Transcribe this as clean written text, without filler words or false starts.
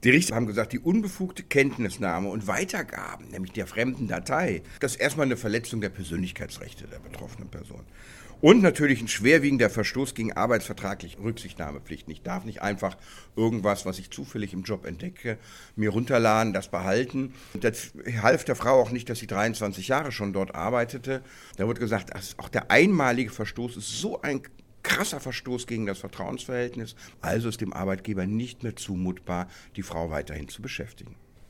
Die Richter haben gesagt, die unbefugte Kenntnisnahme und Weitergaben, nämlich der fremden Datei, das ist erstmal eine Verletzung der Persönlichkeitsrechte der betroffenen Person. Und natürlich ein schwerwiegender Verstoß gegen arbeitsvertragliche Rücksichtnahmepflichten. Ich darf nicht einfach irgendwas, was ich zufällig im Job entdecke, mir runterladen, das behalten. Das half der Frau auch nicht, dass sie 23 Jahre schon dort arbeitete. Da wurde gesagt, auch der einmalige Verstoß ist so ein krasser Verstoß gegen das Vertrauensverhältnis. Also ist dem Arbeitgeber nicht mehr zumutbar, die Frau weiterhin zu beschäftigen.